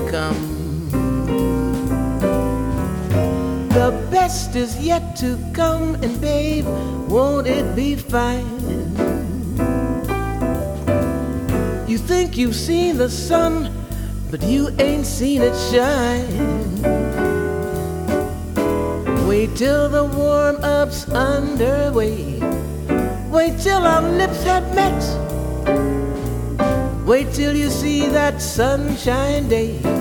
come. The best is yet to come, and babe, won't it be fine? You think you've seen the sun, but you ain't seen it shine. Wait till the warm-up's underway. Wait till our lips have met. Wait till you see that sunshine day.